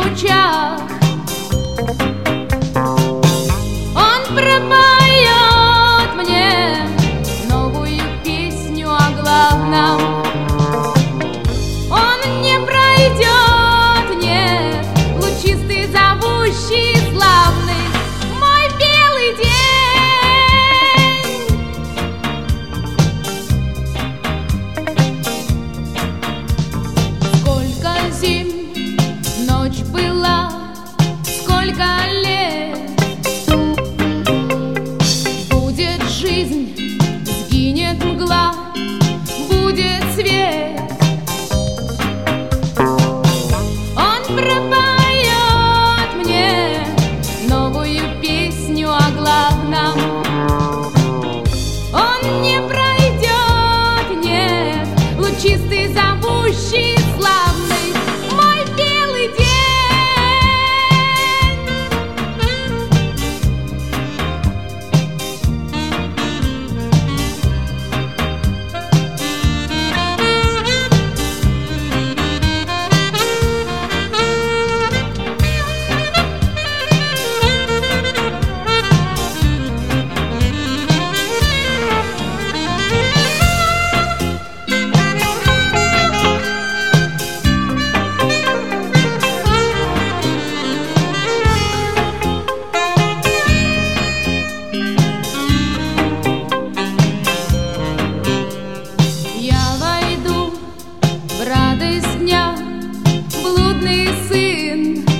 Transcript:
лучах. Он пропоет мне новую песню о главном. Он не пройдет, нет, лучистый, зовущий, славный мой белый день. Сколько зим ночь была, сколько лет будет жизнь, сгинет мгла, будет свет. Он пропоет мне новую песню о главном. Он не пройдет, нет, лучистый, зовущий, славный мой белый день. Я войду в радость дня, блудный сын